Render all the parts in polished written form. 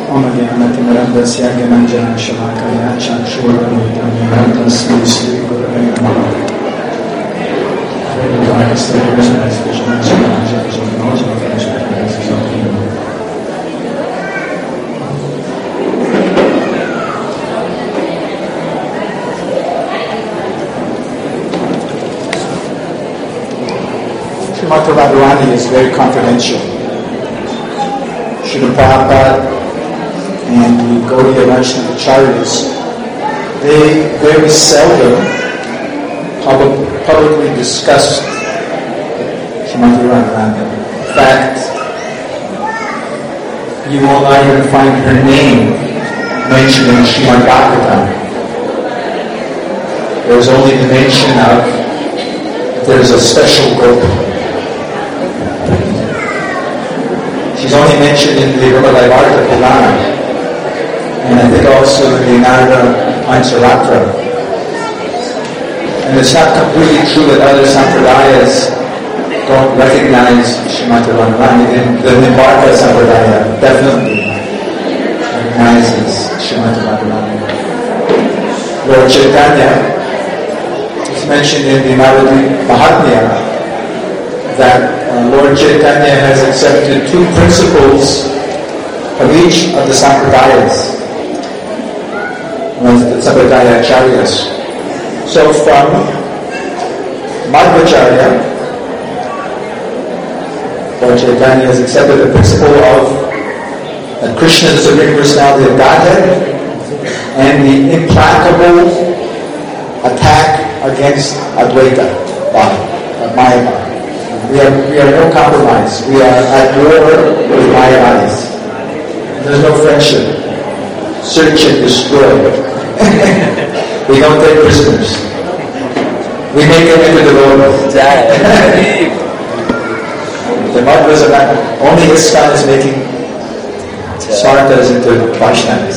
Omagyanatimirandasya Gyananjana Shalakaya Chakshurvamudram Tasmai Sri Gurave Namaha. Srimati Radharani is very confidential. Srila Prabhupada and the Gaudiya Vaishnava Acharyas, they very seldom publicly discussed Srimati Radharani. In fact, you will not even find her name mentioned in Srimad Bhagavatam. There's only the mention of there's a special group. She's only mentioned in the Rupadaivarta Purana, and I think also in the Narada Pancharatra. And it's not completely true that other sampradayas don't recognize Srimati Radharani. The Nimbarka Sampradaya definitely recognizes Srimati Radharani. Lord Chaitanya is mentioned in the Navadvip Mahatmya that Lord Chaitanya has accepted two principles of each of the sampradayas, the sampradaya acharyas. So from Madhvacharya, Lord Chaitanya has accepted the principle of that Krishna is the Supreme Personality of Godhead and the implacable attack against Advaita body, Mayavadi. We are no compromise. We are at war with Mayavadis. There's no friendship. Search and destroy. We don't take prisoners. We make them into the world. The Madhvas are not, only ISKCON is making Spartas into Vaishnavas.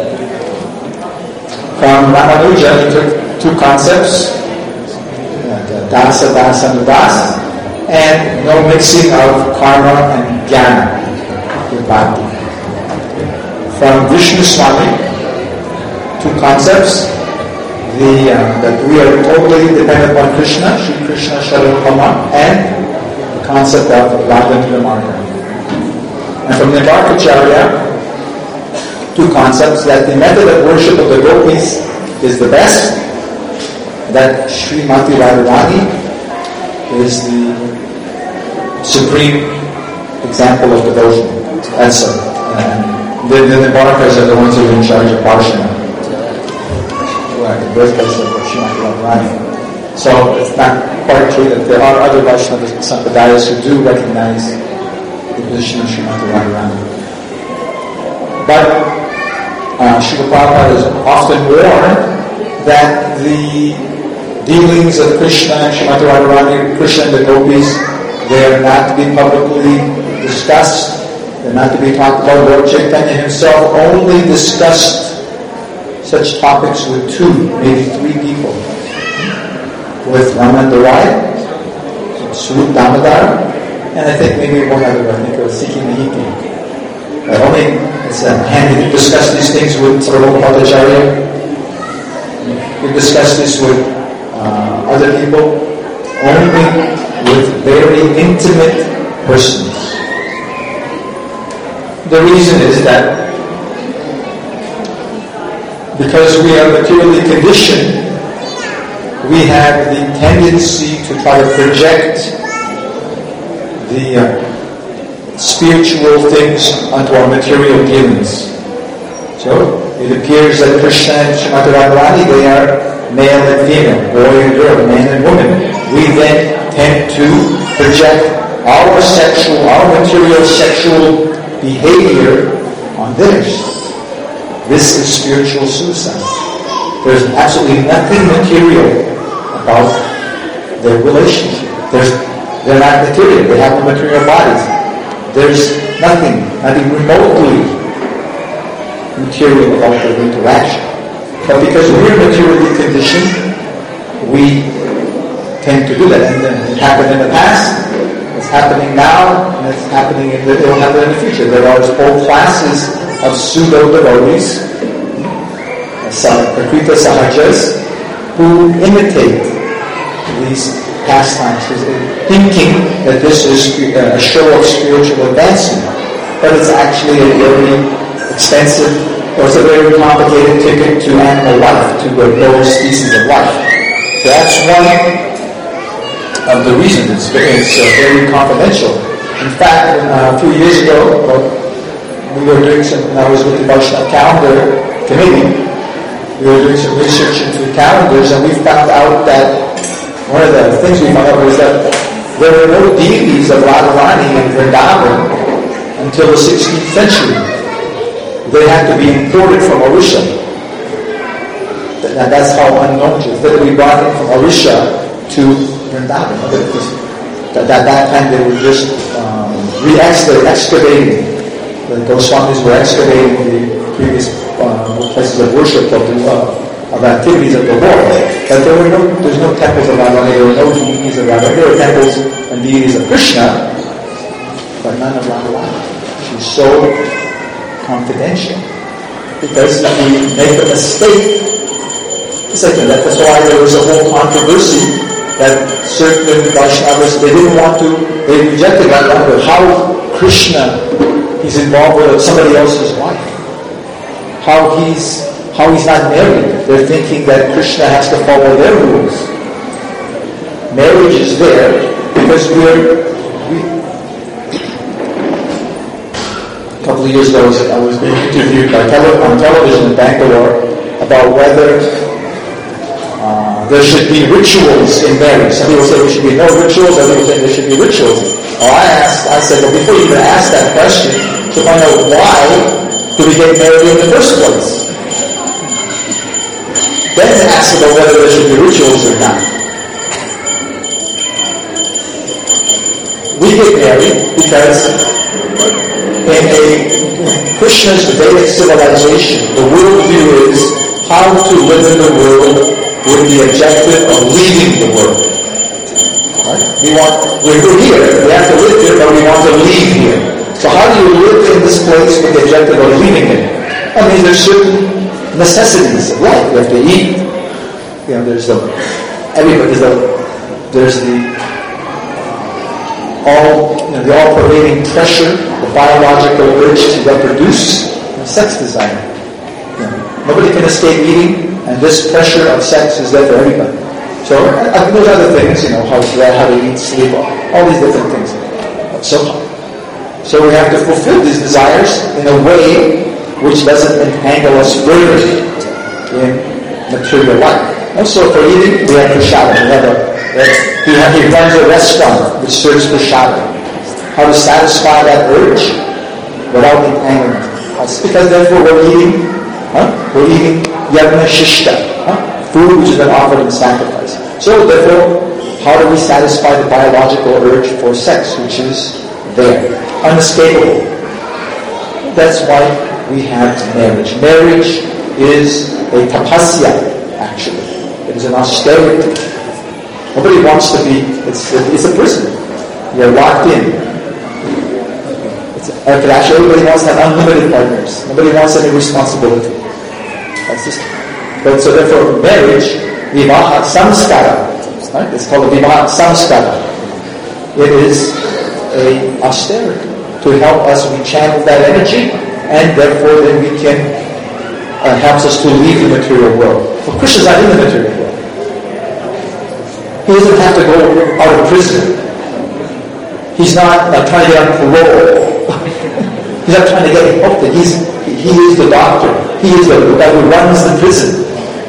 From Ramanuja, he took two concepts, Dasa, Dasa, and Das, and no mixing of karma and jnana with bhakti. From Vishnu Swami, two concepts, that we are totally dependent upon Krishna, Shri Krishna Sharapama, and the concept of Radha Marga. And from Nimbarkacharya, two concepts, that the method of worship of the gopis is the best, that Srimati Radharani is the supreme example of devotion. That's it. The Nimbarkas are the ones who are in charge of Parshana. The birthplace of Srimati Radharani. So it's not quite true that there are other Vaishnava Sampradayas who do recognize the position of Srimati Radharani. But Srila Prabhupada is often warned that the dealings of Krishna and Srimati Radharani, Krishna and the gopis, they are not to be publicly discussed. They're not to be talked about. Lord Chaitanya himself only discussed such topics with two, maybe three people. With Ramananda Rai, Swarup Damodar, and I think maybe one other, I think it was Sikhi Mahiti. Only it's handy to discuss these things with Sarvabhauma Bhattacharya. We discuss this with other people, only with very intimate persons. The reason is that because we are materially conditioned, we have the tendency to try to project the spiritual things onto our material dealings. So it appears that Krishna and Srimati Radharani, they are male and female, boy and girl, man and woman. We then tend to project our material sexual behavior on theirs. This is spiritual suicide. There's absolutely nothing material about their relationship. They're not material. They have no material bodies. There's nothing remotely material about their interaction. But because we're materially conditioned, we tend to do that. And it happened in the past. It's happening now, and it's happening it will happen in the future. There are whole classes of pseudo-devotees, Prakrita Sahajas, who imitate these pastimes, thinking that this is a show of spiritual advancement. But it's actually a very expensive, or it's a very complicated ticket to animal life, to the lower species of life. So that's one of the reasons. It's very confidential. In fact, a few years ago, we were doing I was with the Vaishnava calendar committee. We were doing some research into calendars, and we found out that one of the things we found out was that there were no deities of Radharani in Vrindavan until the 16th century. They had to be imported from Orissa. That's how unknown it is. That we brought it from Orissa to Vrindavan. At that time they were just excavating. The Goswamis were excavating the previous places of worship of activities of the Lord. But there's no temples of Radharani, there were no deities of Radharani. There were temples and deities of Krishna, but none of Radharani. She's so confidential. Because if we make a mistake, that's why there was a whole controversy that certain Vaishnavas, they rejected Radharani. How Krishna is involved with somebody else's wife. How he's not married. They're thinking that Krishna has to follow their rules. Marriage is there because a couple of years ago I was being interviewed on television in Bangalore about whether there should be rituals in marriage. Some people say there should be no rituals, other people say there should be rituals. I said, well, before you even ask that question, to find out why do we get married in the first place? Then ask about whether there should be rituals or not. We get married because in Krishna's Vedic civilization, the worldview is how to live in the world with the objective of leaving the world. Right? We're here, we have to live here, but we want to leave here. So how do you live in this place with the objective of leaving it? I mean, there's certain necessities of life. You have to eat. There's the all-pervading pressure, the biological urge to reproduce, and sex desire. Nobody can escape eating, and this pressure of sex is there for everybody. So there's other things, how to eat, sleep, all these different things. So we have to fulfill these desires in a way which doesn't entangle us further in material life. Also for eating, we have prashadam. He runs a restaurant which serves prashadam. How to satisfy that urge without entanglement. Because therefore we're eating yagna shishta, food which has been offered in sacrifice. So therefore, how do we satisfy the biological urge for sex, which is there, unescapable? That's why we have marriage. Marriage is a tapasya, actually. It is an austerity. Nobody wants to be, it's a prison. You're locked in. Actually, everybody wants to have unlimited partners. Nobody wants any responsibility. So therefore, marriage, vivaha samskara, right? It's called a vivaha samskara. It is a austerity to help us rechannel that energy, and therefore then we can helps us to leave the material world. Well, Krishna's not in the material world. He doesn't have to go out of prison. He's not trying to get on parole. He's not trying to get help. He is the doctor. He is the guy who runs the prison.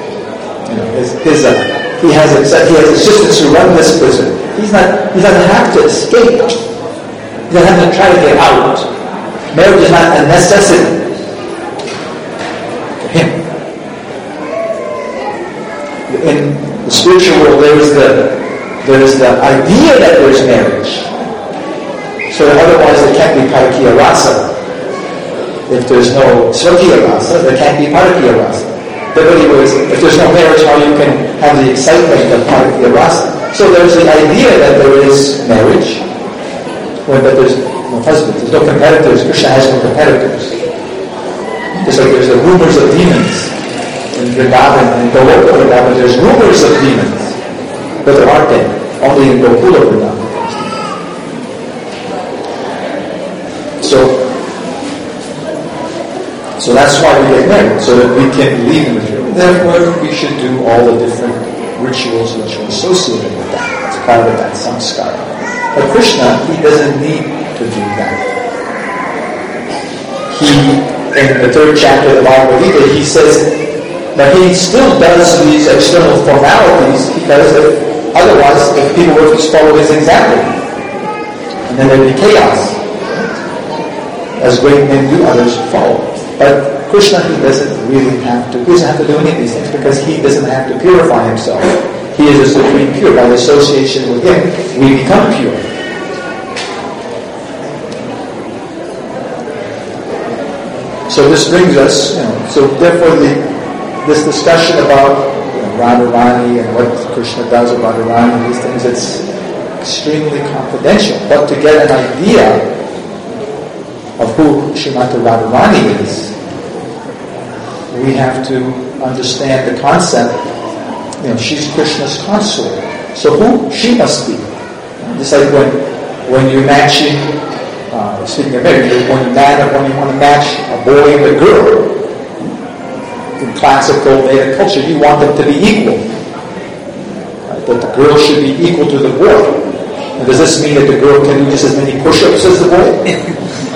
He has assistants who run this prison. He doesn't have to escape. He doesn't have to try to get out. Marriage is not a necessity for him. In the spiritual world, there is the idea that there's marriage. So otherwise there can't be Parakiya Rasa. If there's no Swakiya Rasa, there can't be Parakiya Rasa. If there's no marriage, how you can have the excitement of Parakiya Rasa? So there's the idea that there is marriage, But there's no husbands, there's no competitors. Krishna has no competitors. Just like there's the rumors of demons in Vrindavan and Goloka Vrindavan, there's rumors of demons, but there aren't any. Only in Gokula Vrindavan. So that's why we get married, so that we can leave the material. Therefore, we should do all the different rituals which are associated with that. It's part of that samskara. But Krishna, he doesn't need to do that. In the 3rd chapter of the Bhagavad Gita, he says that he still does these external formalities because otherwise, if people were to follow his example, and then there'd be chaos. As great men do, others follow. But Krishna, he doesn't really have to. He doesn't have to do any of these things because he doesn't have to purify himself. He is a supreme pure. By association with him, we become pure. So this brings us, so therefore this discussion about Radharani and what Krishna does with Radharani and these things, it's extremely confidential. But to get an idea of who Srimati Radharani is, we have to understand the concept. She's Krishna's consort. So who she must be. Just like when you're matching, speaking of marriage, when you want to match a boy and a girl, in classical Vedic culture, you want them to be equal. Right? That the girl should be equal to the boy. And does this mean that the girl can do just as many push-ups as the boy?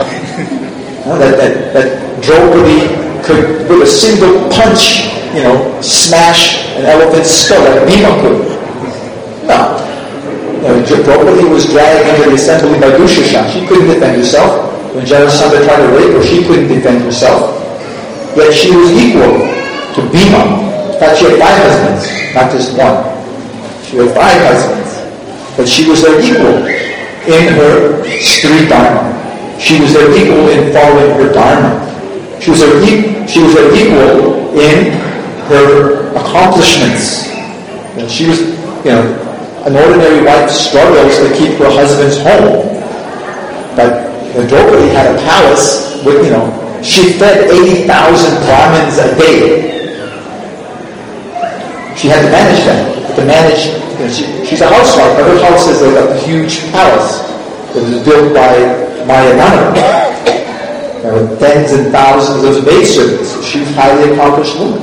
That Draupadi could, with a single punch, smash an elephant's skull like Bhima could. No. Draupadi was dragged into the assembly by Dushashan. She couldn't defend herself. When Jarasandha tried to rape her, she couldn't defend herself. Yet she was equal to Bhima. In fact, she had 5 husbands, not just one. She had 5 husbands. But she was their equal in her Stri Dharma. She was their equal in following her Dharma. She was their equal in her accomplishments. She was, an ordinary wife struggles to keep her husband's home. But Draupadi had a palace with, she fed 80,000 Brahmins a day. She had to manage that. To manage, she's a housewife, but her house is like a huge palace that was built by Mayanana. With tens and thousands of maidservants. She was a highly accomplished woman.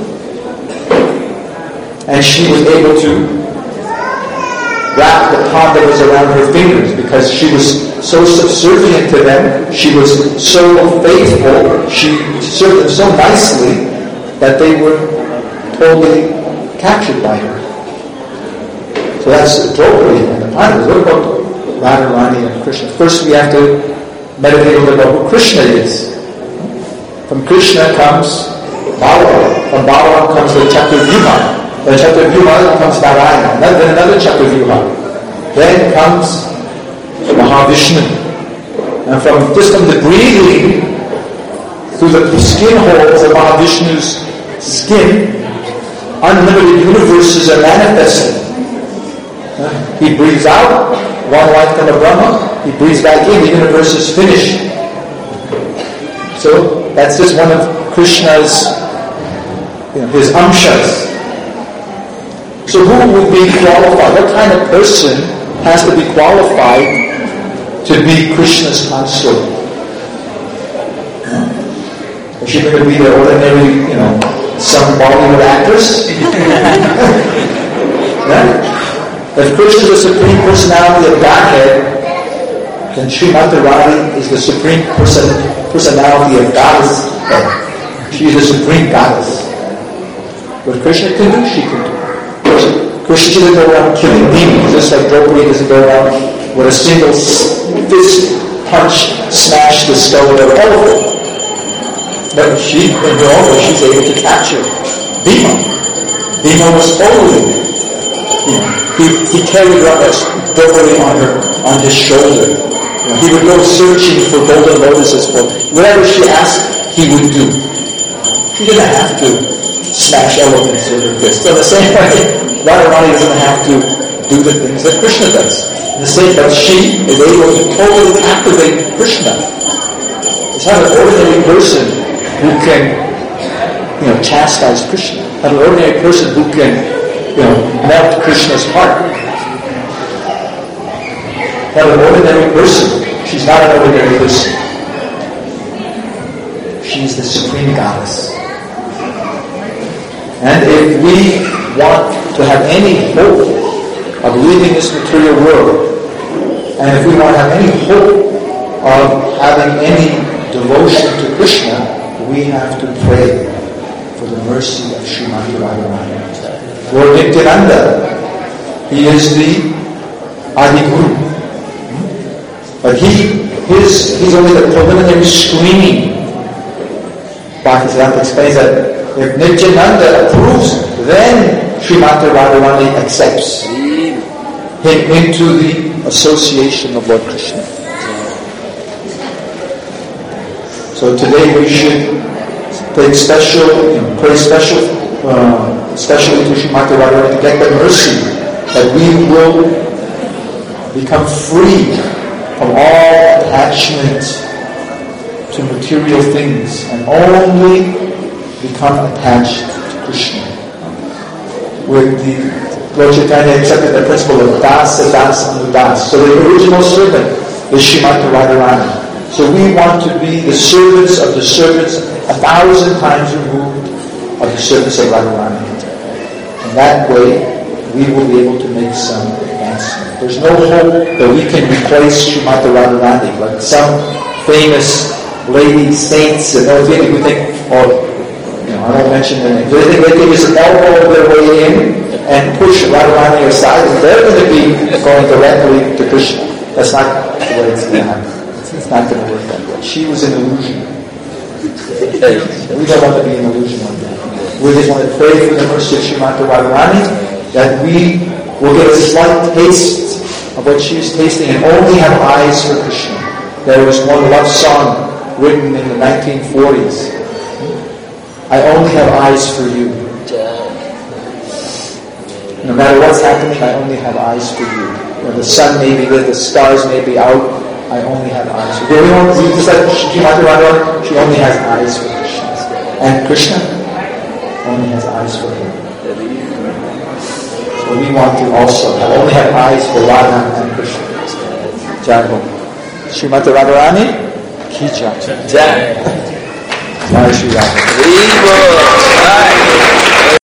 And she was able to wrap the palm that was around her fingers because she was so subservient to them. She was so faithful. She served them so nicely that they were totally captured by her. So that's Draupadi and the Pandavas. What about Radharani and Krishna? First we have to meditate a little about who Krishna is. From Krishna comes Balaram. From Balaram comes the Chaturvyuha. Then Chaturvyuha comes Narayana. Then another Chaturvyuha. Then comes Mahavishnu. And from the breathing through the skin holes of Mahavishnu's skin, unlimited universes are manifested. He breathes out, one life from the Brahma. He breathes back in, the universe is finished. So that's just one of Krishna's, his amshas. So who would be qualified? What kind of person has to be qualified to be Krishna's consort? Is she going to be the ordinary, some Bollywood actress? If Krishna is the Supreme Personality of Godhead, then Srimati Radharani is the Supreme Personality of Goddess. She is the Supreme Goddess. What Krishna can do, she can do. Krishna doesn't go around killing demons, just like Draupadi doesn't go around with a single fist punch smash the skull of an elephant. But in her own way, she's able to capture Bhima. Bhima was holy. He carried Draupadi on his shoulder. He would go searching for golden lotuses for whatever she asked, he would do. He didn't have to smash elephants with her fist. So the same way, Radharani doesn't have to do the things that Krishna does. The same, but she is able to totally captivate Krishna. It's not an ordinary person who can, chastise Krishna. Not an ordinary person who can, melt Krishna's heart. Not an ordinary person. She's not an ordinary person. She's the Supreme Goddess. And if we want to have any hope of leaving this material world, and if we want to have any hope of having any devotion to Krishna, we have to pray for the mercy of Srimati Radharani. Lord Nityananda, he is the Adi Guru. But he's only the preliminary screening. Bhaktisiddhanta explains that if Nityananda approves, then Srimati Radharani accepts him into the association of Lord Krishna. So today we should pray specially to Srimati Radharani to get the mercy that we will become free from all attachment to material things and only become attached to Krishna. With the Lord Chaitanya accepted the principle of Das, Das, and Das. So the original servant is Srimati Radharani. So we want to be the servants of the servants 1,000 times removed of the servants of Radharani. And that way we will be able to make some advancement. There's no hope that we can replace Srimati Radharani, like some famous lady saints and everything who think, I won't mention their names. They can just elbow their way in and push Radharani aside, and they're going to be going directly to Krishna. That's not the way it's going to happen. It's not going to work that way. She was an illusion. We don't want to be an illusion like that. We just want to pray for the mercy of Srimati Radharani, that we will get a slight taste of what she is tasting and only have eyes for Krishna. There was one love song written in the 1940s. I only have eyes for you. No matter what's happening, I only have eyes for you. When the sun may be lit, the stars may be out, I only have eyes for you. Just like Srimati Radharani, she only has eyes for Krishna. And Krishna only has eyes for her. So we want to also only have eyes for Radha and Krishna. Jai Ho. Srimati Radharani, Ki Jai. Jai. Jai Shri Radha.